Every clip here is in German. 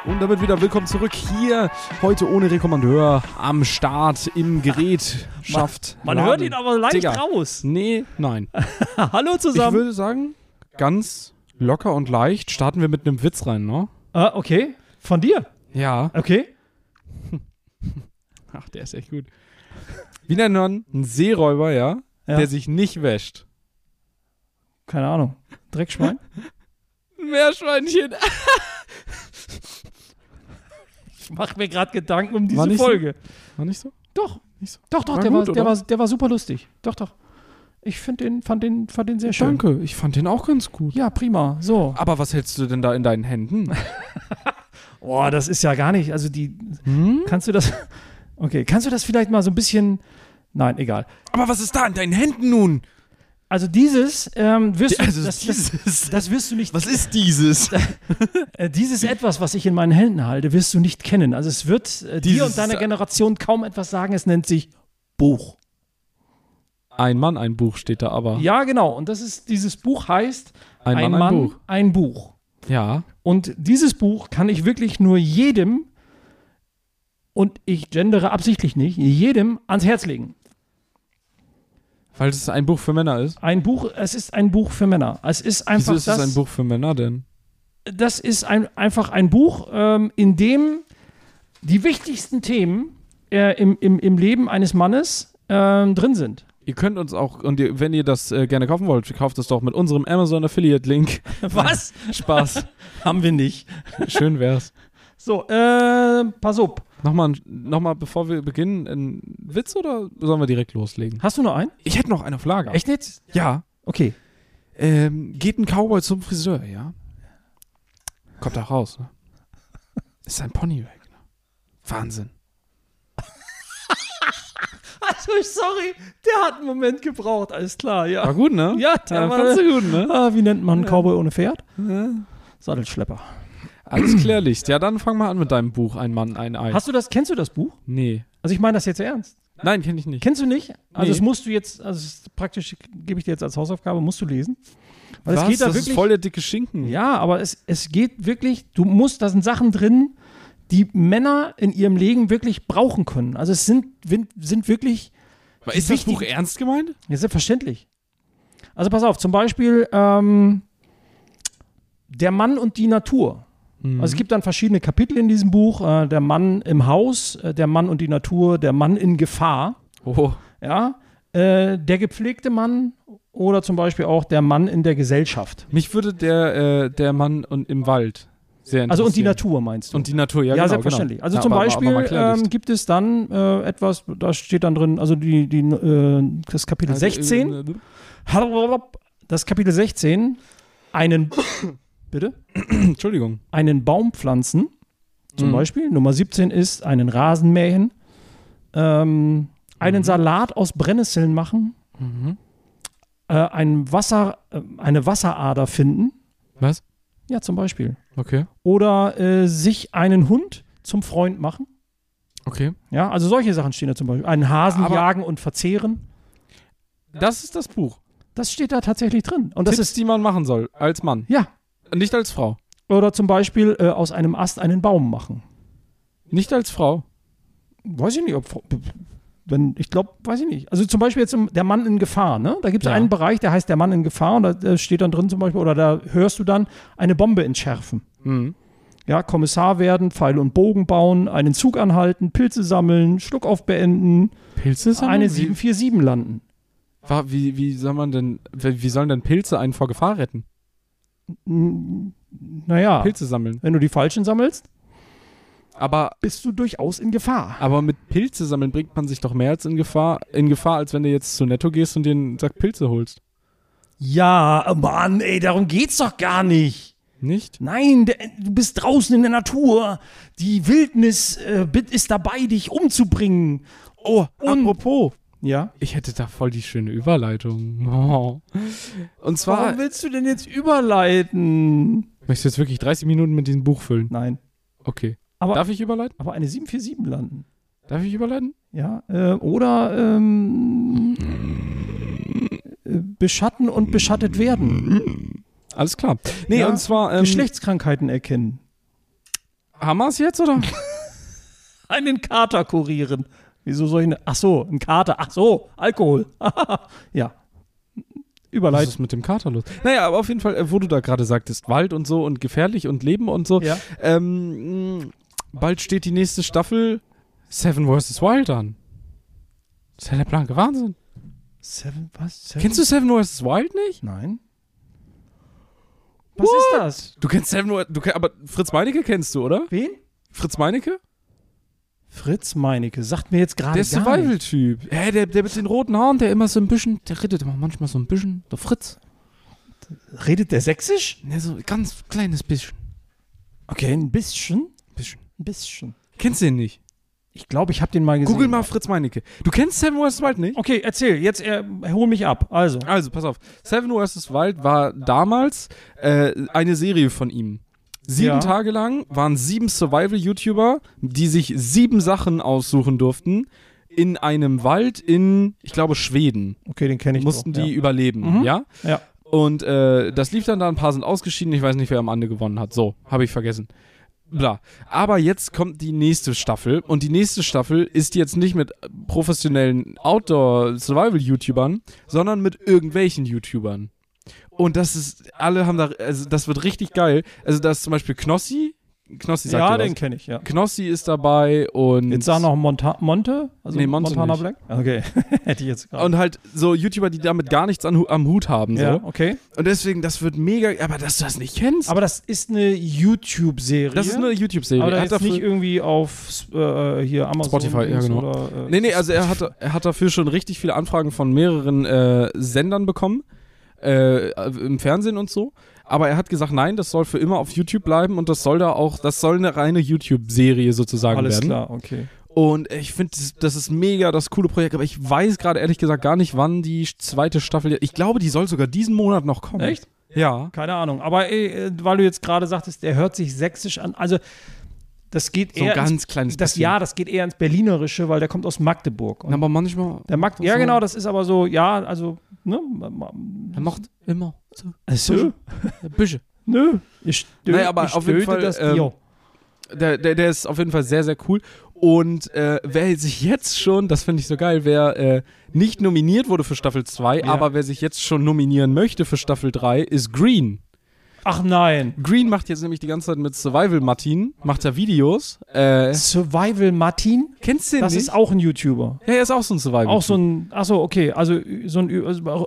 Und damit wieder willkommen zurück hier, heute ohne Rekommandeur, am Start, im Gerät, schafft. Man hört ihn aber leicht raus. Nee, nein. Hallo zusammen. Ich würde sagen, ganz locker und leicht starten wir mit einem Witz rein, ne? Okay, von dir? Ja. Okay. Ach, der ist echt gut. Wie nennt man einen Seeräuber, ja, der sich nicht wäscht? Keine Ahnung. Dreckschwein? Meerschweinchen. Ich mache mir gerade Gedanken um diese Folge. So? War nicht so? Doch. Nicht so? Doch, der war super lustig. Doch. Ich fand den sehr schön. Danke, ich fand den auch ganz gut. Ja, prima. So. Aber was hältst du denn da in deinen Händen? Oh, das ist ja gar nicht, also kannst du das vielleicht mal so ein bisschen, nein, egal. Aber was ist da in deinen Händen nun? Also dieses wirst du, das wirst du nicht. Was ist dieses? Dieses etwas, was ich in meinen Händen halte, wirst du nicht kennen. Also es wird dir und deiner Generation kaum etwas sagen. Es nennt sich Buch. Ein Mann, ein Buch steht da aber. Ja, genau. Und dieses Buch heißt Ein Mann, ein Buch. Ja. Und dieses Buch kann ich wirklich nur jedem, und ich gendere absichtlich nicht, jedem ans Herz legen. Weil es ein Buch für Männer ist? Es ist ein Buch für Männer. Es ist einfach Wieso ist es ein Buch für Männer denn? Das ist einfach ein Buch, in dem die wichtigsten Themen im Leben eines Mannes drin sind. Ihr könnt uns auch, wenn ihr das gerne kaufen wollt, kauft es doch mit unserem Amazon Affiliate-Link. Was? Spaß. Haben wir nicht. Schön wär's. So, pass auf. Nochmal, bevor wir beginnen, ein Witz oder sollen wir direkt loslegen? Hast du noch einen? Ich hätte noch eine auf Lager. Echt jetzt? Ja. Okay. Geht ein Cowboy zum Friseur, ja? Kommt da raus, ne? Ist sein Pony weg, ne? Wahnsinn. Also, sorry, der hat einen Moment gebraucht, alles klar, ja. War gut, ne? Ja, der war fandst du gut, ne? Wie nennt man einen Cowboy ohne Pferd? Ja. Sattelschlepper. Alles klärlich. Ja, dann fang mal an mit deinem Buch, Ein Mann, ein Ei. Kennst du das Buch? Nee. Also ich meine das jetzt ernst. Nein, kenn ich nicht. Kennst du nicht? Also Nee. das musst du jetzt, praktisch gebe ich dir jetzt als Hausaufgabe, musst du lesen. Weil Was? es geht da das wirklich, ist voll der dicke Schinken. ja, aber es geht wirklich, da sind Sachen drin, die Männer in ihrem Leben wirklich brauchen können. Also es sind wirklich. Ist das Buch ernst gemeint? Ja, selbstverständlich. Also pass auf, zum Beispiel Der Mann und die Natur. Also es gibt dann verschiedene Kapitel in diesem Buch. Der Mann im Haus, der Mann und die Natur, der Mann in Gefahr. Oh. Ja, der gepflegte Mann oder zum Beispiel auch der Mann in der Gesellschaft. Mich würde der Mann im Wald sehr interessieren. Also und die Natur meinst du? Und die Natur, ja, ja, genau. selbstverständlich. Genau. Also Ja, zum aber Beispiel Klarlicht. gibt es dann etwas, da steht dann drin, also das Kapitel 16. Das Kapitel 16, bitte? Entschuldigung. Einen Baum pflanzen, zum Beispiel. Nummer 17 ist einen Rasen mähen, einen Salat aus Brennnesseln machen, eine Wasserader finden. Was? Ja, zum Beispiel. Okay. Oder sich einen Hund zum Freund machen. Okay. Ja, also solche Sachen stehen da zum Beispiel. Einen Hasen Aber jagen und verzehren. Das ist das Buch. Das steht da tatsächlich drin. Und das Tipps, ist, die man machen soll, als Mann. ja. Nicht als Frau. Oder zum Beispiel aus einem Ast einen Baum machen. Nicht als Frau. Weiß ich nicht, weiß ich nicht. Also zum Beispiel jetzt der Mann in Gefahr, ne? Da gibt es einen Bereich, der heißt der Mann in Gefahr und da steht dann drin zum Beispiel, oder da hörst du dann eine Bombe entschärfen. Mhm. Ja, Kommissar werden, Pfeile und Bogen bauen, einen Zug anhalten, Pilze sammeln, Schluckauf beenden, Pilze sammeln? eine 747 landen. Wie sollen denn Pilze einen vor Gefahr retten? Naja, Pilze sammeln. wenn du die falschen sammelst, Aber bist du durchaus in Gefahr. mit Pilze sammeln bringt man sich doch mehr als in Gefahr, als wenn du jetzt zu Netto gehst und dir einen Sack Pilze holst. Ja, Mann, ey, darum geht's doch gar nicht. Nicht? Nein, du bist draußen in der Natur. Die Wildnis ist dabei, dich umzubringen. Oh, apropos. Ja? Ich hätte da voll die schöne Überleitung. Oh. Und zwar... Warum willst du denn jetzt überleiten? Möchtest du jetzt wirklich 30 Minuten mit diesem Buch füllen? Nein. Okay. Aber, Darf ich überleiten? aber eine 747 landen. Darf ich überleiten? Ja, oder beschatten und beschattet werden. Alles klar. Nee, Ja, und zwar... Geschlechtskrankheiten erkennen. Hamas jetzt, oder? Einen Kater kurieren. Wieso soll ich eine? Ach so, ein Kater. Ach so, Alkohol. Ja. Was Überleitung. ist mit dem Kater los? Naja, aber auf jeden Fall, wo du da gerade sagtest, Wald und so und gefährlich und Leben und so. Ja. Bald steht die nächste Staffel Seven vs. Wild an. Das ist ja der blanke Wahnsinn. Seven? Kennst du Seven vs. Wild nicht? Nein. Was ist das? Du kennst Seven vs. Aber Fritz Meinecke kennst du, oder? Wen? Fritz Meinecke? Fritz Meinecke. Sagt mir jetzt gerade Der Survival-Typ. Ja, der mit den roten Haaren, der immer so ein bisschen, der redet immer manchmal so ein bisschen. Der Fritz. Redet der sächsisch? Ja, so ein ganz kleines bisschen. Okay, ein bisschen. Bisschen. Ein bisschen. Kennst du den nicht? Ich glaube, ich habe den mal gesehen. Google mal Fritz Meinecke. Du kennst Seven vs. Wild nicht? Okay, erzähl. Jetzt hol mich ab. Also. Also, pass auf. Seven vs. Wild war damals eine Serie von ihm. 7 Tage lang waren 7 Survival-YouTuber, die sich 7 Sachen aussuchen durften in einem Wald in, ich glaube, Schweden. Okay, den kenne ich Mussten doch, die überleben, ja? Ja. Und das lief dann da, ein paar sind ausgeschieden, ich weiß nicht, wer am Ende gewonnen hat. So, habe ich vergessen. Bla. Aber jetzt kommt die nächste Staffel und die nächste Staffel ist jetzt nicht mit professionellen Outdoor-Survival-YouTubern, sondern mit irgendwelchen YouTubern. Und das ist, alle haben da, also das wird richtig geil. Also da ist zum Beispiel Knossi. Knossi sagt Ja, dir den was. kenne ich, ja. Knossi ist dabei und... Jetzt sag noch Monte? Also Nee, Monte Montana nicht. Black? Okay, hätte ich jetzt gerade. Und halt so YouTuber, die damit gar nichts am Hut haben. Ja, So. okay. Und deswegen, das wird mega, aber dass du das nicht kennst. Aber das ist eine YouTube-Serie. Das ist eine YouTube-Serie. Aber Er das hat ist nicht dafür- irgendwie auf hier Amazon. Spotify, ja, genau. Oder, Nee, also er hat dafür schon richtig viele Anfragen von mehreren Sendern bekommen. Im Fernsehen und so. Aber er hat gesagt, nein, das soll für immer auf YouTube bleiben und das soll eine reine YouTube-Serie sozusagen Alles werden. klar, okay. Und ich finde, das ist mega das coole Projekt, aber ich weiß gerade ehrlich gesagt gar nicht, wann die zweite Staffel, ich glaube, die soll sogar diesen Monat noch kommen. Echt? Ja. Keine Ahnung. Aber weil du jetzt gerade sagtest, der hört sich sächsisch an. Also, das geht So ein eher ganz kleines bisschen. das geht eher ins Berlinerische, weil der kommt aus Magdeburg. Und Aber manchmal... ja, genau, das ist aber so, ja, also, ne? Er macht immer so. So? Büsche. Nö. Naja, aber auf jeden Fall, das Dio. Der ist auf jeden Fall sehr, sehr cool. Und wer sich jetzt schon, das finde ich so geil, wer nicht nominiert wurde für Staffel 2, Ja. aber wer sich jetzt schon nominieren möchte für Staffel 3, ist Green. Ach nein. Green macht jetzt nämlich die ganze Zeit mit Survival Martin, macht er Videos. Survival Martin? Kennst du den Das nicht? ist auch ein YouTuber. Ja, er ist auch so ein Survival. Auch so ein, achso, okay, also so ein,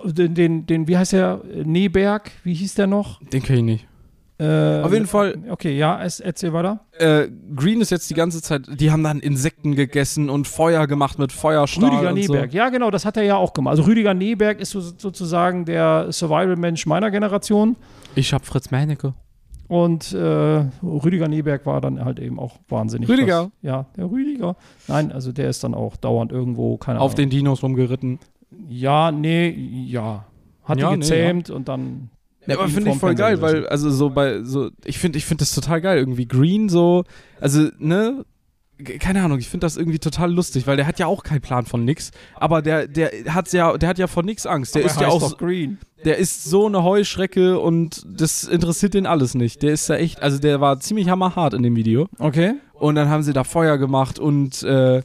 den wie heißt der, Neberg, wie hieß der noch? Den kenn ich nicht. Auf jeden Fall, Okay, ja, erzähl weiter. Green ist jetzt die ganze Zeit, die haben dann Insekten gegessen und Feuer gemacht mit Feuerstahl Rüdiger und Neberg, so. ja genau, das hat er ja auch gemacht. Also Rüdiger Neberg ist sozusagen der Survival-Mensch meiner Generation Ich hab Fritz Meinecke. und Rüdiger Neberg war dann halt eben auch wahnsinnig. Rüdiger? krass. Ja, der Rüdiger. Nein, also der ist dann auch dauernd irgendwo, keine Auf Ahnung. den Dinos rumgeritten. Ja, nee, ja. Hat Ja, die nee, gezähmt und dann... Ja, aber mit ihm finde ich vorm voll geil, Fernseher weil, also so bei, so, ich finde das total geil, irgendwie Green so, also, ne, keine Ahnung, ich finde das irgendwie total lustig, weil der hat ja auch keinen Plan von nix, aber der hat ja vor nix Angst, der Aber ist er ja heißt auch, doch Green. der ist so eine Heuschrecke und das interessiert den alles nicht, der ist ja echt, also der war ziemlich hammerhart in dem Video Okay. und dann haben sie da Feuer gemacht und,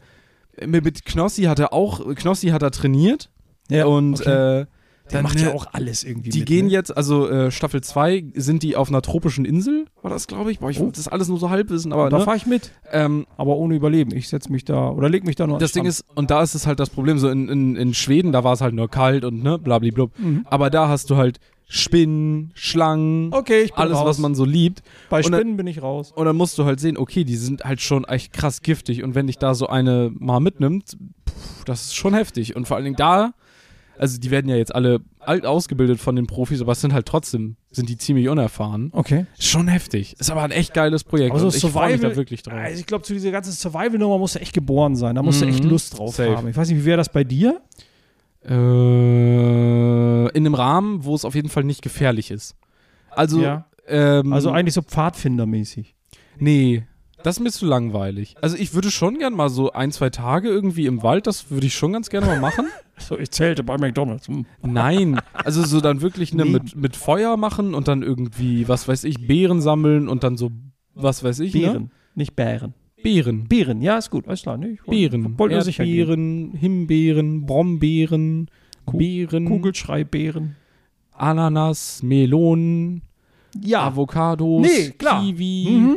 mit Knossi hat er trainiert Ja, und, okay. Der dann, macht ja auch alles irgendwie die mit, gehen ne? jetzt, also Staffel 2 sind die auf einer tropischen Insel, war das, glaube ich. Boah, ich will das alles nur so halbwissen, aber Da ne? fahre ich mit, ähm, aber ohne Überleben. Ich setze mich da oder leg mich da nur das Ding ist, und da ist es halt das Problem, so in Schweden, da war es halt nur kalt und ne, blablablub. Aber da hast du halt Spinnen, Schlangen, Okay, ich bin alles, raus. was man so liebt. Bei und dann- Spinnen bin ich raus. Und dann musst du halt sehen, okay, die sind halt schon echt krass giftig und wenn dich da so eine mal mitnimmt, das ist schon heftig. Und vor allen Dingen da, also die werden ja jetzt alle alt ausgebildet von den Profis, aber es sind halt trotzdem, sind die ziemlich unerfahren. Okay. Schon heftig. Ist aber ein echt geiles Projekt. Aber so und ich freue mich Survival- da wirklich drauf. Also ich glaube, zu dieser ganzen Survival-Nummer musst du echt geboren sein. Da musst du echt Mhm. Lust drauf Safe. haben. Ich weiß nicht, wie wäre das bei dir? In einem Rahmen, wo es auf jeden Fall nicht gefährlich ist. Also, Ja. Also eigentlich so Pfadfindermäßig. nee, das ist mir zu langweilig. Also ich würde schon gern mal so 1-2 Tage irgendwie im Wald, das würde ich schon ganz gerne mal machen. So, ich zählte bei McDonalds. Nein, also so dann wirklich Nee. mit Feuer machen und dann irgendwie, was weiß ich, Beeren sammeln und dann so, was weiß ich, Beeren. ne? Nicht Bären. Beeren. Beeren, ja, ist gut. Alles klar. Nee, Beeren. wollte nur sicher gehen. Erdbeeren, Himbeeren, Brombeeren, Beeren, Kugelschreibeeren. Ananas, Melonen, Avocados, Nee, klar. Kiwi,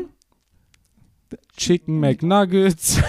Chicken McNuggets,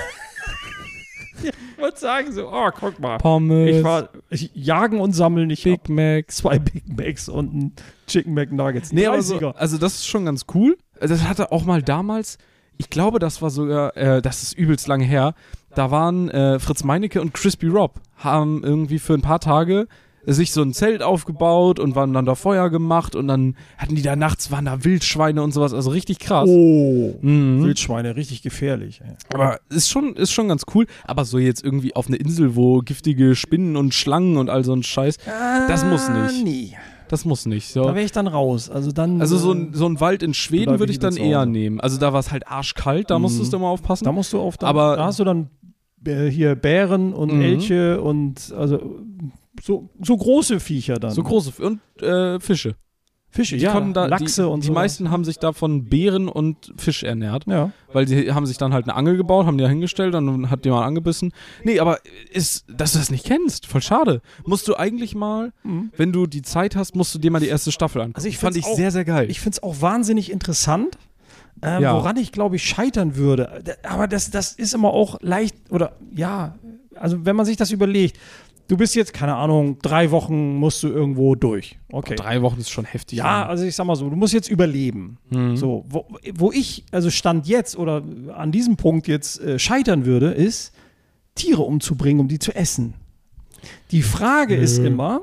Ich wollte sagen so, guck mal. Pommes, Ich jagen und sammeln. Ich Big hab Macs. 2 Big Macs und ein Chicken McNuggets. Nee, aber so, also das ist schon ganz cool. Das hatte auch mal damals, ich glaube, das war sogar, das ist übelst lange her, da waren Fritz Meinecke und Crispy Rob, haben irgendwie für ein paar Tage sich so ein Zelt aufgebaut und waren dann da Feuer gemacht und dann hatten die da nachts, waren da Wildschweine und sowas, also richtig krass. Oh, Mhm. Wildschweine, richtig gefährlich. Ey. Aber ist schon ganz cool, aber so jetzt irgendwie auf eine Insel, wo giftige Spinnen und Schlangen und all so ein Scheiß, das muss nicht. Nee. Das muss nicht. So. Da wäre ich dann raus. Also so ein Wald in Schweden bleib würde ich ich dann lieber zu eher Hause. nehmen. Also da war es halt arschkalt, da musstest du immer aufpassen. Da musst du auf, Aber- da hast du dann hier Bären und Elche und also so große Viecher dann. So große und Fische. Fische, Die ja, konnten da, Lachse und die so. meisten haben sich da von Beeren und Fisch ernährt. Ja. Weil die haben sich dann halt eine Angel gebaut, haben die da hingestellt, dann hat die mal angebissen. Nee, aber dass du das nicht kennst, voll schade. Musst du eigentlich mal, wenn du die Zeit hast, musst du dir mal die erste Staffel angucken. Also ich fand ich find's auch- sehr, sehr geil. Ich finde es auch wahnsinnig interessant, Ja. woran ich, glaube ich, scheitern würde. Aber das ist immer auch leicht, oder ja, also wenn man sich das überlegt, du bist jetzt, keine Ahnung, 3 Wochen musst du irgendwo durch. Okay. 3 Wochen ist schon heftig. Ja, also ich sag mal so, du musst jetzt überleben. So, wo ich, also Stand jetzt oder an diesem Punkt jetzt scheitern würde, ist, Tiere umzubringen, um die zu essen. Die Frage ist immer,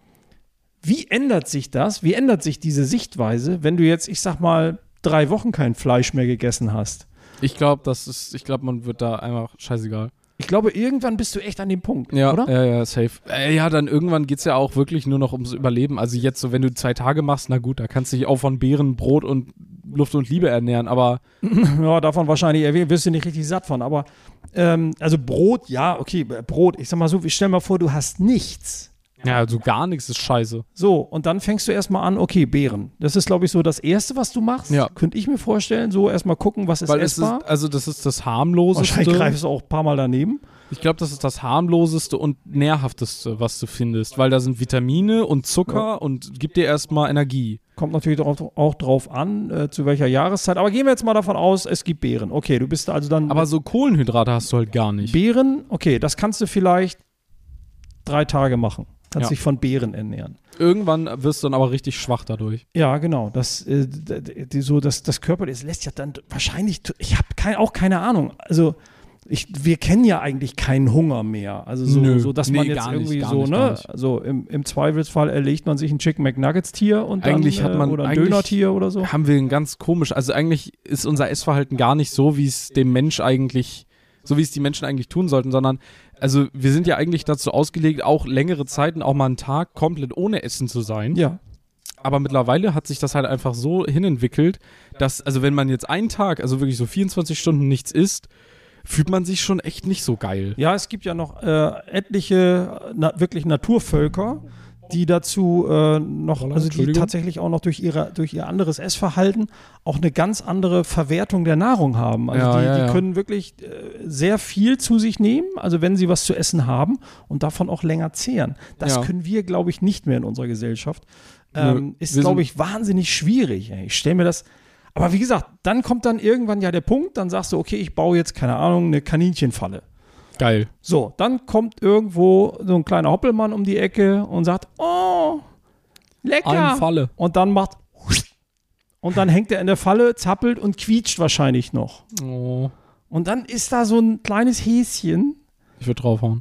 wie ändert sich das? Wie ändert sich diese Sichtweise, wenn du jetzt, ich sag mal, 3 Wochen kein Fleisch mehr gegessen hast? Ich glaube, man wird da einfach scheißegal. Ich glaube, irgendwann bist du echt an dem Punkt, Ja, oder? ja, safe. Ja, dann irgendwann geht's ja auch wirklich nur noch ums Überleben. Also jetzt so, wenn du 2 Tage machst, na gut, da kannst du dich auch von Beeren, Brot und Luft und Liebe ernähren, aber Ja, davon wahrscheinlich wirst du nicht richtig satt von. Aber, also Brot, ja, okay, Brot. Ich sag mal so, stell mal vor, du hast nichts. ja, also gar nichts ist scheiße. So, und dann fängst du erstmal an, okay, Beeren. Das ist, glaube ich, so das Erste, was du machst. Ja. Könnte ich mir vorstellen, so erstmal gucken, was ist Weil es essbar. das ist das harmloseste. Wahrscheinlich greifst du auch ein paar Mal daneben. Ich glaube, das ist das harmloseste und nährhafteste, was du findest, weil da sind Vitamine und Zucker und gibt dir erstmal Energie. Kommt natürlich auch drauf an, zu welcher Jahreszeit. Aber gehen wir jetzt mal davon aus, es gibt Beeren. Okay, du bist also dann. Aber so Kohlenhydrate hast du halt gar nicht. Beeren, okay, das kannst du vielleicht 3 Tage machen. Kannst Ja. dich von Beeren ernähren. Irgendwann wirst du dann aber richtig schwach dadurch. Ja, genau. Das Körper, das lässt ja dann wahrscheinlich. Ich habe auch keine Ahnung. Also wir kennen ja eigentlich keinen Hunger mehr. Also Nö. so dass man Nee, jetzt gar nicht, irgendwie gar so, nicht, ne? gar nicht. Also im Zweifelsfall erlegt man sich ein Chicken McNuggets Tier und Eigentlich dann, hat man- oder ein eigentlich- Döner-Tier oder so. Haben wir ein ganz komisch, also eigentlich ist unser Essverhalten gar nicht so, wie es dem Mensch eigentlich, so wie es die Menschen eigentlich tun sollten, sondern also wir sind ja eigentlich dazu ausgelegt, auch längere Zeiten, auch mal einen Tag komplett ohne Essen zu sein. Ja. Aber mittlerweile hat sich das halt einfach so hinentwickelt, dass, also wenn man jetzt einen Tag, also wirklich so 24 Stunden nichts isst, fühlt man sich schon echt nicht so geil. Ja, es gibt ja noch etliche wirklich Naturvölker, die dazu also die tatsächlich auch noch durch ihr anderes Essverhalten auch eine ganz andere Verwertung der Nahrung haben. Also die können wirklich sehr viel zu sich nehmen, also wenn sie was zu essen haben und davon auch länger zehren. Das können wir, glaube ich, nicht mehr in unserer Gesellschaft. Ist, glaube ich, wahnsinnig schwierig. Ey. Ich stelle mir das. Aber wie gesagt, dann kommt dann irgendwann ja der Punkt, dann sagst du, okay, ich baue jetzt, keine Ahnung, eine Kaninchenfalle. Geil. So, dann kommt irgendwo so ein kleiner Hoppelmann um die Ecke und sagt, oh, lecker. Eine Falle. Und dann macht und dann hängt er in der Falle, zappelt und quietscht wahrscheinlich noch. Oh, Und dann ist da so ein kleines Häschen. ich würde draufhauen.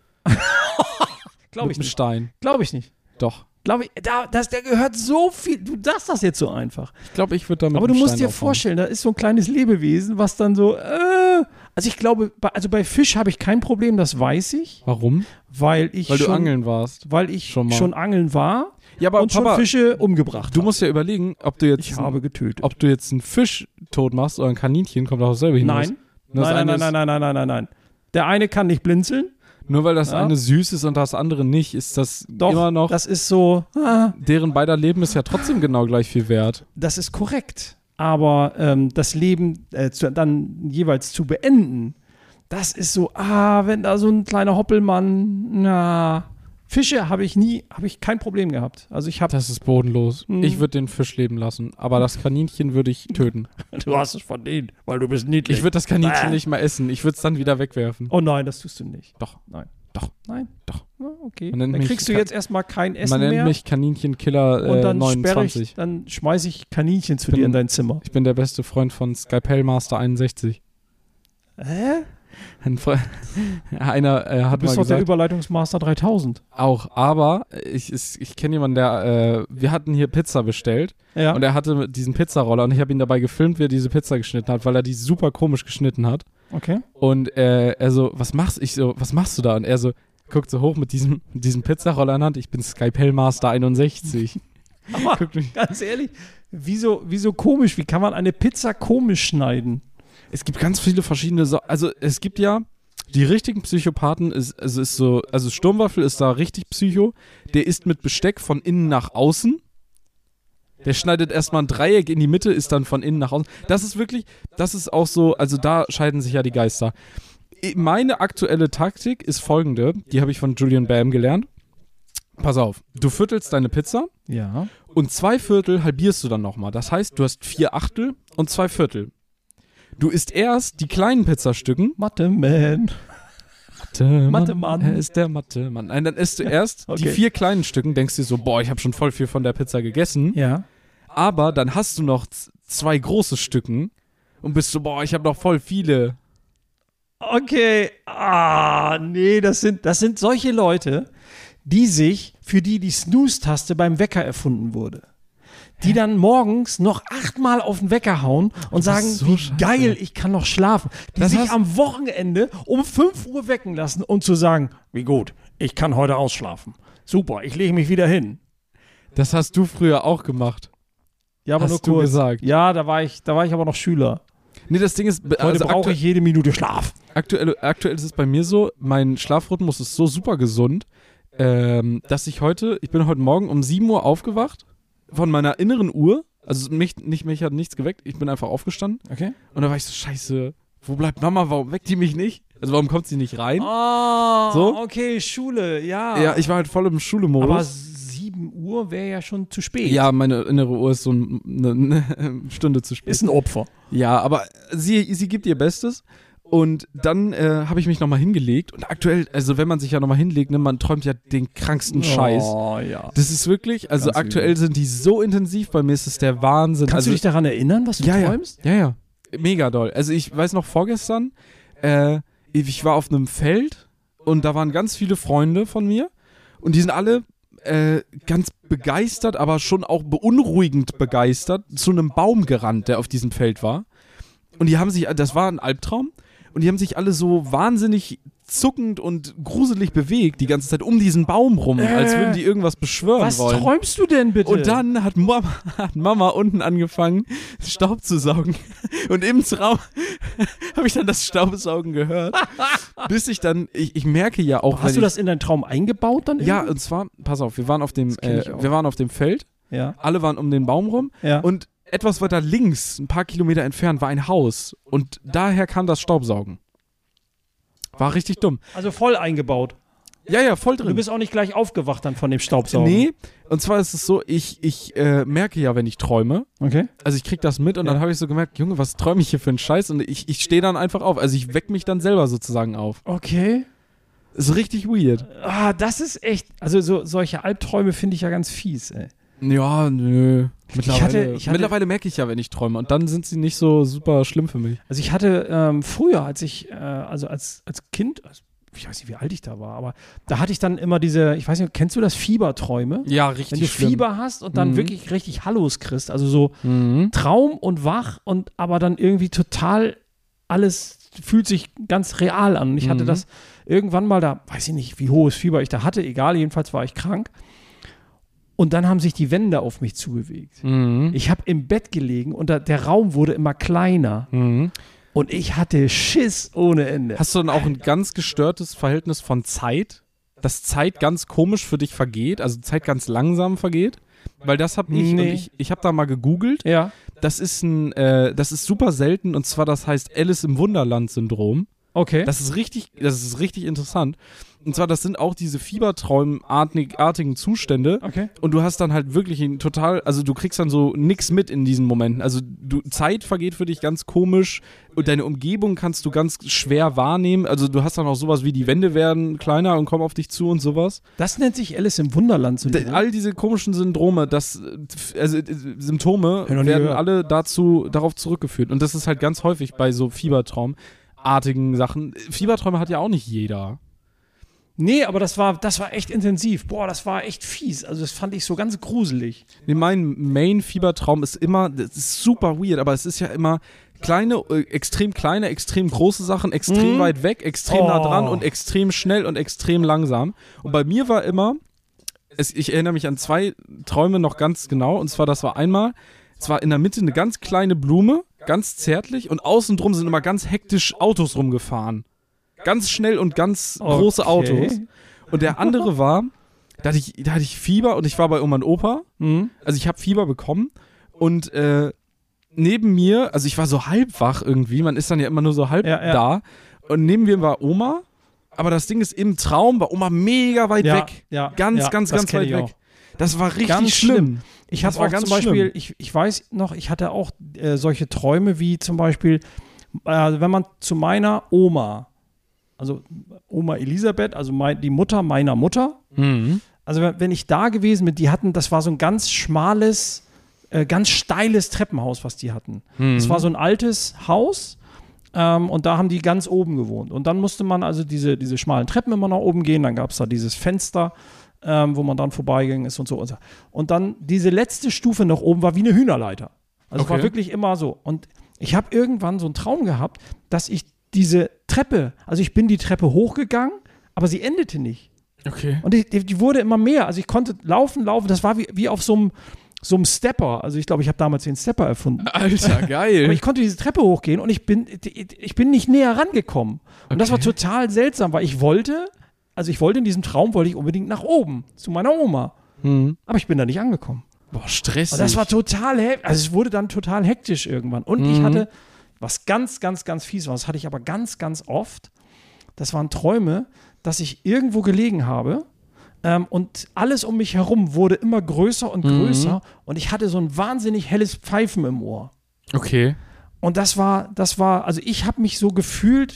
Glaube Mit ich einem nicht. Stein. Glaube ich nicht. Doch. Glaube ich, der gehört so viel. Du sagst das jetzt so einfach. Ich glaube, ich würde damit Aber du musst dir vorstellen, da ist so ein kleines Lebewesen, was dann so, also ich glaube, bei Fisch habe ich kein Problem, das weiß ich, Warum? weil ich Weil du schon, angeln warst. weil ich Schon schon, mal. angeln war Ja, aber und schon Fische umgebracht du habe. musst ja überlegen, ob du jetzt Ich habe getötet. ob du jetzt einen Fisch tot machst oder ein Kaninchen, kommt auch dasselbe hinaus. Nein. Das Nein, eine nein, nein, ist- nein, nein, nein, nein, nein. Der eine kann nicht blinzeln. Nur weil das Ja. eine süß ist und das andere nicht, ist das Doch, immer noch, das ist so, deren beider Leben ist ja trotzdem genau gleich viel wert. das ist korrekt. Aber das Leben dann jeweils zu beenden, das ist so, wenn da so ein kleiner Hoppelmann, Fische habe ich kein Problem gehabt. Also das ist bodenlos. Ich würde den Fisch leben lassen, aber das Kaninchen würde ich töten. Du hast es verdient, weil du bist niedlich. Ich würde das Kaninchen nicht mal essen. Ich würde es dann wieder wegwerfen. Oh nein, das tust du nicht. Doch. Nein. Doch. Nein. Doch. Na, okay. Dann kriegst du jetzt erstmal kein Essen mehr. Man nennt mich Kaninchenkiller und dann 29. Dann schmeiße ich Kaninchen zu dir in dein Zimmer. Ich bin der beste Freund von Skypel Master 61. Hä? Einer hat du bist mal doch gesagt, der Überleitungsmaster 3000. auch, aber ich kenne jemanden, der, wir hatten hier Pizza bestellt und er hatte diesen Pizzaroller und ich habe ihn dabei gefilmt, wie er diese Pizza geschnitten hat, weil er die super komisch geschnitten hat. Okay. Und er so, was machst du da? Und er so, guckt so hoch mit diesem Pizzaroller in der Hand, ich bin Skypel Master 61. Aber ganz ehrlich, wieso komisch? Wie kann man eine Pizza komisch schneiden? Es gibt ganz viele verschiedene also es gibt ja die richtigen Psychopathen, also Sturmwaffel ist da richtig Psycho, der isst mit Besteck von innen nach außen, der schneidet erstmal ein Dreieck in die Mitte, ist dann von innen nach außen. Das ist auch so, also da scheiden sich ja die Geister. Meine aktuelle Taktik ist folgende, die habe ich von Julian Bam gelernt. Pass auf, du viertelst deine Pizza und 2/4 halbierst du dann nochmal. Das heißt, du hast 4/8 und 2/4. Du isst erst die kleinen Pizzastücken. Mathe-Man. Mathe-Mann. Er ist der Mathe-Mann. Nein, dann isst du erst die 4 kleinen Stücken, denkst dir so, boah, ich habe schon voll viel von der Pizza gegessen. Ja. Aber dann hast du noch 2 große Stücken und bist so, boah, ich habe noch voll viele. Okay. Nee, das sind solche Leute, für die die Snooze-Taste beim Wecker erfunden wurde. Die dann morgens noch 8-mal auf den Wecker hauen und sagen, so wie scheiße. geil, ich kann noch schlafen. Die sich am Wochenende um 5 Uhr wecken lassen, um zu sagen, wie gut, ich kann heute ausschlafen. Super, ich lege mich wieder hin. Das hast du früher auch gemacht. Ja, aber hast nur du kurz. gesagt. Ja, da war ich aber noch Schüler. Nee, das Ding ist, Heute brauche ich jede Minute Schlaf. Aktuell ist es bei mir so, mein Schlafrhythmus ist so super gesund, dass ich bin heute Morgen um 7 Uhr aufgewacht von meiner inneren Uhr, also mich hat nichts geweckt, ich bin einfach aufgestanden. Okay. Und da war ich so, scheiße, wo bleibt Mama, warum weckt die mich nicht? Also warum kommt sie nicht rein? So? Okay, Schule, ja. Ja, ich war halt voll im Schulemodus. Aber 7 Uhr wäre ja schon zu spät. Ja, meine innere Uhr ist so eine Stunde zu spät. Ist ein Opfer. Ja, aber sie gibt ihr Bestes. Und dann habe ich mich nochmal hingelegt. Und aktuell, also wenn man sich ja nochmal hinlegt, ne, man träumt ja den kranksten Scheiß. Oh, ja. Das ist wirklich, also ganz aktuell übel. Sind die so intensiv, bei mir ist es der Wahnsinn. Kannst du dich daran erinnern, was du träumst? Ja. Mega doll. Also ich weiß noch vorgestern, ich war auf einem Feld und da waren ganz viele Freunde von mir. Und die sind alle ganz begeistert, aber schon auch beunruhigend begeistert, zu einem Baum gerannt, der auf diesem Feld war. Und die haben sich, das war ein Albtraum, und die haben sich alle so wahnsinnig zuckend und gruselig bewegt, die ganze Zeit um diesen Baum rum, als würden die irgendwas beschwören wollen. Was träumst du denn bitte? Und dann hat Mama unten angefangen, Staub zu saugen. Und im Traum habe ich dann das Staubsaugen gehört. Bis ich dann, ich merke ja auch... Hast du das in deinen Traum eingebaut dann? Ja, und zwar, pass auf, wir waren auf dem Feld, alle waren um den Baum rum und etwas weiter links, ein paar Kilometer entfernt, war ein Haus. Und daher kam das Staubsaugen. War richtig dumm. Also voll eingebaut. Ja, voll drin. Du bist auch nicht gleich aufgewacht dann von dem Staubsaugen. Nee, und zwar ist es so, ich merke ja, wenn ich träume. Okay. Also ich krieg das mit und dann habe ich so gemerkt, Junge, was träume ich hier für einen Scheiß? Und ich stehe dann einfach auf. Also ich weck mich dann selber sozusagen auf. Okay. Ist richtig weird. Das ist echt, also solche Albträume finde ich ja ganz fies, ey. Ja, nö. Mittlerweile merke ich ja, wenn ich träume. Und dann sind sie nicht so super schlimm für mich. Also ich hatte früher, als ich, als Kind, ich weiß nicht, wie alt ich da war, aber da hatte ich dann immer diese, ich weiß nicht, kennst du das, Fieberträume? Ja, richtig Wenn du schlimm. Fieber hast und dann wirklich richtig Hallos kriegst, also so Traum und wach und aber dann irgendwie total alles fühlt sich ganz real an. Und ich hatte das irgendwann mal da, weiß ich nicht, wie hohes Fieber ich da hatte, egal, jedenfalls war ich krank. Und dann haben sich die Wände auf mich zubewegt. Ich habe im Bett gelegen und der Raum wurde immer kleiner. Und ich hatte Schiss ohne Ende. Hast du dann auch ein ganz gestörtes Verhältnis von Zeit? Dass Zeit ganz komisch für dich vergeht? Also Zeit ganz langsam vergeht? Weil das habe ich, und ich habe da mal gegoogelt. Ja. das ist super selten und zwar das heißt Alice im Wunderland-Syndrom. Okay. Das ist richtig interessant. Und zwar, das sind auch diese Fiebertraumartigen Zustände. Okay. Und du hast dann halt wirklich also du kriegst dann so nix mit in diesen Momenten. Also Zeit vergeht für dich ganz komisch und deine Umgebung kannst du ganz schwer wahrnehmen. Also du hast dann auch sowas wie die Wände werden kleiner und kommen auf dich zu und sowas. Das nennt sich Alice im Wunderland-Syndrom. All diese komischen Syndrome, Symptome werden alle darauf zurückgeführt. Und das ist halt ganz häufig bei so Fiebertraumartigen Sachen. Fieberträume hat ja auch nicht jeder. Nee, aber das war echt intensiv. Boah, das war echt fies. Also das fand ich so ganz gruselig. Nee, mein Main-Fiebertraum ist immer, das ist super weird, aber es ist ja immer extrem kleine, extrem große Sachen, extrem weit weg, extrem nah dran und extrem schnell und extrem langsam. Und bei mir war immer, ich erinnere mich an 2 Träume noch ganz genau, und zwar, das war einmal, es war in der Mitte eine ganz kleine Blume, ganz zärtlich, und außen drum sind immer ganz hektisch Autos rumgefahren. Ganz schnell und ganz große Autos. Und der andere war, da hatte ich Fieber und ich war bei Oma und Opa. Also ich habe Fieber bekommen und neben mir, also ich war so halb wach irgendwie, man ist dann ja immer nur so halb da. Und neben mir war Oma, aber das Ding ist, im Traum war Oma mega weit weg. Ja, ganz weit weg. Auch. Das war richtig ganz schlimm. Ich habe auch zum Beispiel, ich weiß noch, ich hatte auch solche Träume wie zum Beispiel, wenn man zu meiner Oma, also Oma Elisabeth, also die Mutter meiner Mutter. Also wenn ich da gewesen bin, das war so ein ganz schmales, ganz steiles Treppenhaus, was die hatten. Das war so ein altes Haus und da haben die ganz oben gewohnt. Und dann musste man also diese schmalen Treppen immer nach oben gehen, dann gab es da dieses Fenster, wo man dann vorbeigegangen ist und so. Und dann diese letzte Stufe nach oben war wie eine Hühnerleiter. Also es war wirklich immer so. Und ich habe irgendwann so einen Traum gehabt, dass ich diese Treppe, also ich bin die Treppe hochgegangen, aber sie endete nicht. Okay. Und die wurde immer mehr. Also ich konnte laufen. Das war wie auf so einem Stepper. Also ich glaube, ich habe damals den Stepper erfunden. Alter, geil. Aber ich konnte diese Treppe hochgehen und ich bin nicht näher rangekommen. Und das war total seltsam, weil ich wollte in diesem Traum unbedingt nach oben, zu meiner Oma. Aber ich bin da nicht angekommen. Boah, stressig. Und das war total heftig. Also es wurde dann total hektisch irgendwann. Und ich hatte was ganz, ganz, ganz fies war, das hatte ich aber ganz, ganz oft. Das waren Träume, dass ich irgendwo gelegen habe und alles um mich herum wurde immer größer und größer und ich hatte so ein wahnsinnig helles Pfeifen im Ohr. Okay. Und das war, also ich habe mich so gefühlt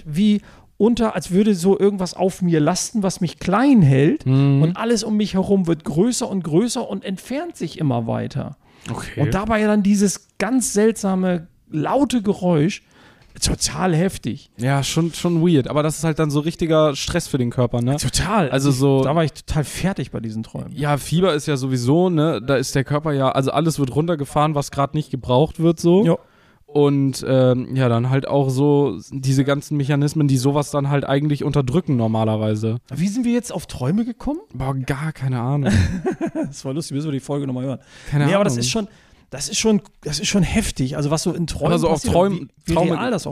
als würde so irgendwas auf mir lasten, was mich klein hält und alles um mich herum wird größer und entfernt sich immer weiter. Okay. Und dabei dann dieses ganz seltsame laute Geräusch, total heftig. Ja, schon weird, aber das ist halt dann so richtiger Stress für den Körper, ne? Total. Also so. Da war ich total fertig bei diesen Träumen. Ja, Fieber ist ja sowieso, ne? Da ist der Körper ja, also alles wird runtergefahren, was gerade nicht gebraucht wird, so. Jo. Und dann halt auch so diese ganzen Mechanismen, die sowas dann halt eigentlich unterdrücken normalerweise. Wie sind wir jetzt auf Träume gekommen? Boah, gar keine Ahnung. Das war lustig, müssen wir die Folge nochmal hören. Keine Ahnung. Aber das ist schon heftig. Also was so in Träumen also auch Träume, wie real das auch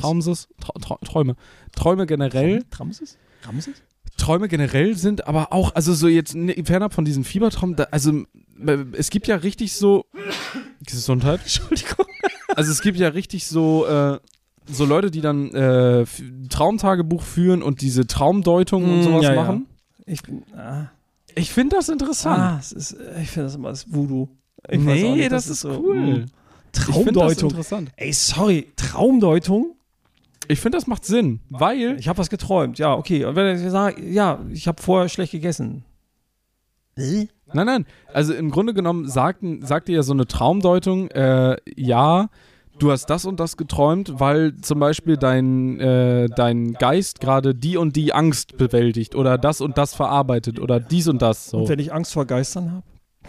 Träume generell. Ramses? Träume generell sind aber auch, also so jetzt fernab von diesen Fieberträumen, es gibt ja richtig so Gesundheit. Entschuldigung. Also es gibt ja richtig so Leute, die dann Traumtagebuch führen und diese Traumdeutung und sowas machen. Ja. Ich finde das interessant. Ich finde das immer als Voodoo. Nee, das ist so, cool. Traumdeutung. Ich das interessant. Ey, sorry, Traumdeutung? Ich finde, das macht Sinn, weil... Ich habe was geträumt, ja, okay. Und wenn ich sage, ja, ich habe vorher schlecht gegessen. Nein. Also im Grunde genommen sagt dir ja so eine Traumdeutung, ja, du hast das und das geträumt, weil zum Beispiel dein Geist gerade die und die Angst bewältigt oder das und das verarbeitet oder dies und das. So. Und wenn ich Angst vor Geistern habe?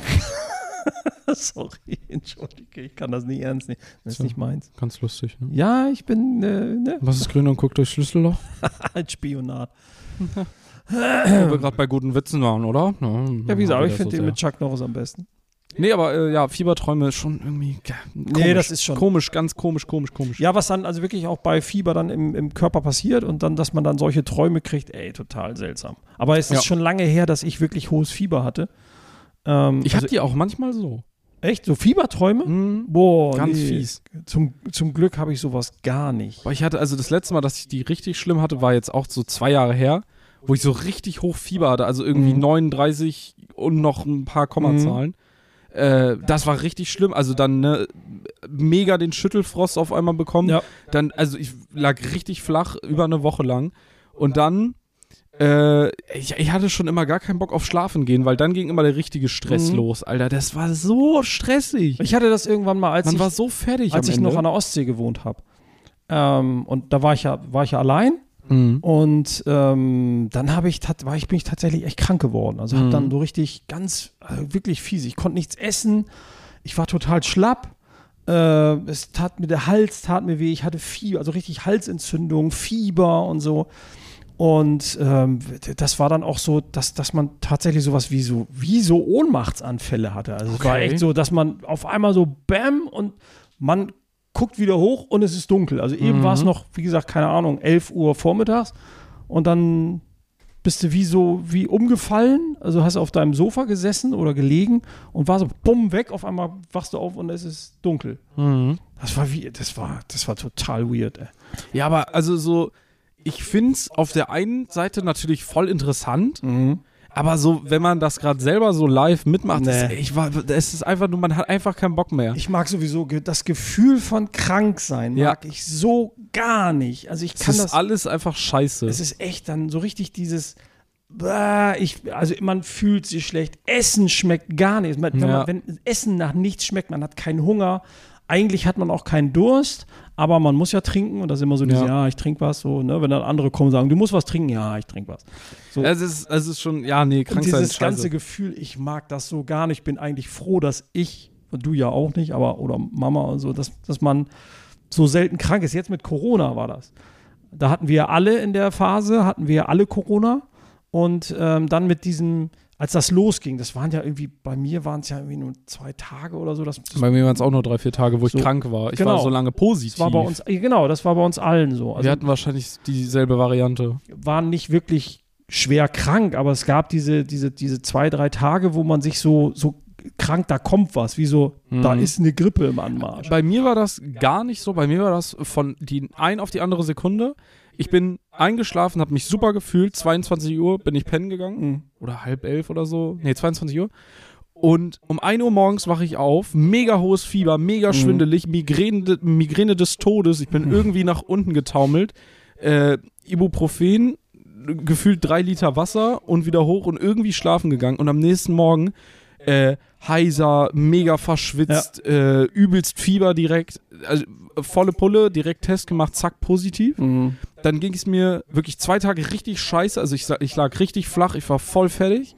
Sorry, entschuldige, ich kann das nicht ernst nehmen. Das ist nicht meins. Ganz lustig, ne? Ja, ich bin, ne? Was ist grün und guckt durchs Schlüsselloch? Als Spionat. Wo wir gerade bei guten Witzen waren, oder? Ja, wie gesagt, ich finde den mit Chuck Norris am besten. Nee, aber Fieberträume ist schon irgendwie komisch. Nee, das ist schon komisch, ganz komisch. Ja, was dann also wirklich auch bei Fieber dann im Körper passiert und dann, dass man dann solche Träume kriegt, total seltsam. Aber es ist schon lange her, dass ich wirklich hohes Fieber hatte. Ich habe die auch manchmal so. Echt? So Fieberträume? Mhm. Boah, Ganz fies. Zum Glück habe ich sowas gar nicht. Aber ich hatte, also das letzte Mal, dass ich die richtig schlimm hatte, war jetzt auch so 2 Jahre her, wo ich so richtig hoch Fieber hatte, also irgendwie 39 und noch ein paar Kommazahlen. Das war richtig schlimm, also dann mega den Schüttelfrost auf einmal bekommen. Ja. Dann, also ich lag richtig flach über eine Woche lang und dann ich hatte schon immer gar keinen Bock auf Schlafen gehen, weil dann ging immer der richtige Stress los, Alter. Das war so stressig. Ich hatte das irgendwann mal, als Man ich war so fertig als am ich Ende. noch an der Ostsee gewohnt habe. Und da war ich ja allein. Und dann bin ich tatsächlich echt krank geworden. Also habe dann so richtig wirklich fies. Ich konnte nichts essen. Ich war total schlapp. Der Hals tat mir weh. Ich hatte Fieber, also richtig Halsentzündung, Fieber und so. Und das war dann auch so, dass man tatsächlich sowas wie so Ohnmachtsanfälle hatte. Also es war echt so, dass man auf einmal so bam und man guckt wieder hoch und es ist dunkel. Also eben war es noch, wie gesagt, keine Ahnung, 11 Uhr vormittags und dann bist du wie umgefallen, also hast du auf deinem Sofa gesessen oder gelegen und war so bumm weg, auf einmal wachst du auf und es ist dunkel. Das war total weird, ey. Ja, aber also so, ich find's auf der einen Seite natürlich voll interessant, aber so, wenn man das gerade selber so live mitmacht, es ist einfach nur, man hat einfach keinen Bock mehr. Ich mag sowieso das Gefühl von krank sein, mag ich so gar nicht. Also ich kann das. Es ist alles einfach scheiße. Es ist echt dann so richtig dieses, man fühlt sich schlecht, Essen schmeckt gar nicht. Wenn Essen nach nichts schmeckt, man hat keinen Hunger, eigentlich hat man auch keinen Durst, aber man muss ja trinken und das ist immer so ich trinke was, so, ne? Wenn dann andere kommen und sagen, du musst was trinken, ja, ich trinke was. So. Es ist schon, krank und sein. Dieses ganze Gefühl, ich mag das so gar nicht, ich bin eigentlich froh, dass ich, und du ja auch nicht, oder Mama und so, dass man so selten krank ist. Jetzt mit Corona war das. Da hatten wir alle in der Phase, Corona und dann mit diesem, als das losging, das waren ja irgendwie, bei mir waren es ja irgendwie nur 2 Tage oder so. Bei mir waren es auch nur 3-4 Tage, wo ich krank war. Ich war so lange positiv. Das war bei uns allen so. Also, wir hatten wahrscheinlich dieselbe Variante. Waren nicht wirklich schwer krank, aber es gab diese 2-3 Tage, wo man sich so krank, da kommt was, wie so, da ist eine Grippe im Anmarsch. Bei mir war das gar nicht so. Bei mir war das von die ein auf die andere Sekunde. Ich bin eingeschlafen, habe mich super gefühlt. 22 Uhr bin ich pennen gegangen. Oder 10:30 oder so. Nee, 22 Uhr. Und um 1 Uhr morgens wache ich auf. Mega hohes Fieber, mega schwindelig. Migräne des Todes. Ich bin irgendwie nach unten getaumelt. Ibuprofen, gefühlt 3 Liter Wasser und wieder hoch und irgendwie schlafen gegangen. Und am nächsten Morgen heiser, mega verschwitzt, übelst Fieber direkt, also volle Pulle, direkt Test gemacht, zack, positiv. Dann ging es mir wirklich 2 Tage richtig scheiße, also ich lag richtig flach, ich war voll fertig.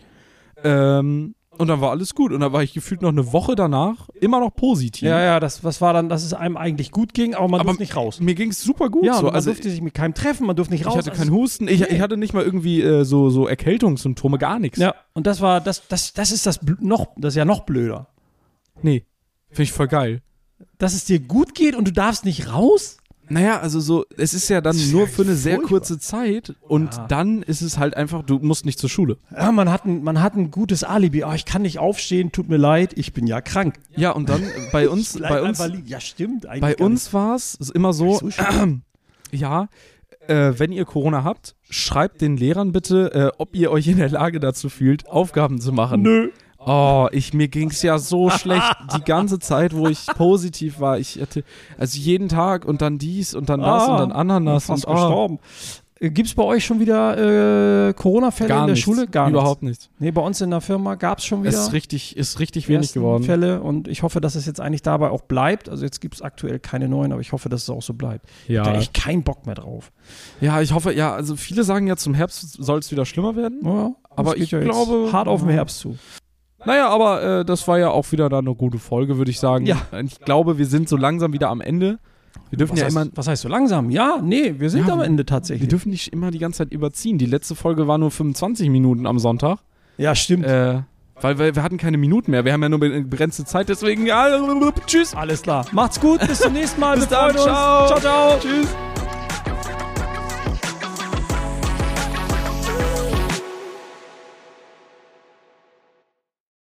Und dann war alles gut. Und dann war ich gefühlt noch eine Woche danach immer noch positiv. Ja, das war dann, dass es einem eigentlich gut ging, aber man durfte nicht raus. Mir ging es super gut. Ja, so. man durfte sich mit keinem treffen, man durfte nicht raus. Ich hatte keinen Husten, ich hatte nicht mal irgendwie so Erkältungssymptome, gar nichts. Ja, und das ist ja noch blöder. Nee, finde ich voll geil. Dass es dir gut geht und du darfst nicht raus? Naja, also so, es ist ja dann nur für eine sehr kurze Zeit und dann ist es halt einfach, du musst nicht zur Schule. Ja, man hat ein gutes Alibi. Ich kann nicht aufstehen, tut mir leid, ich bin ja krank. Ja, und dann bei uns ja, stimmt eigentlich. Bei uns war es immer so, wenn ihr Corona habt, schreibt den Lehrern bitte, ob ihr euch in der Lage dazu fühlt, Aufgaben zu machen. Nö. Oh, mir ging's ja so schlecht die ganze Zeit, wo ich positiv war. Ich hatte, also jeden Tag und dann dies und dann das und dann Ananas. Fast gestorben. Gibt's bei euch schon wieder Corona-Fälle in der Schule? Gar nichts. Überhaupt nicht. Nee, bei uns in der Firma gab's schon wieder. Ist richtig wenig geworden. Fälle und ich hoffe, dass es jetzt eigentlich dabei auch bleibt. Also jetzt gibt's aktuell keine neuen, aber ich hoffe, dass es auch so bleibt. Ja. Ich habe da echt keinen Bock mehr drauf. Ja, ich hoffe, also viele sagen ja, zum Herbst soll es wieder schlimmer werden. Ja, aber ich glaube, hart auf den Herbst zu. Naja, aber das war ja auch wieder da eine gute Folge, würde ich sagen. Ja. Ich glaube, wir sind so langsam wieder am Ende. Wir dürfen was heißt so langsam? Ja, nee, wir sind am Ende tatsächlich. Wir dürfen nicht immer die ganze Zeit überziehen. Die letzte Folge war nur 25 Minuten am Sonntag. Ja, stimmt. Weil wir hatten keine Minuten mehr. Wir haben ja nur eine begrenzte Zeit, deswegen tschüss. Alles klar. Macht's gut, bis zum nächsten Mal. Bis dann, ciao. Ciao, ciao. Tschüss.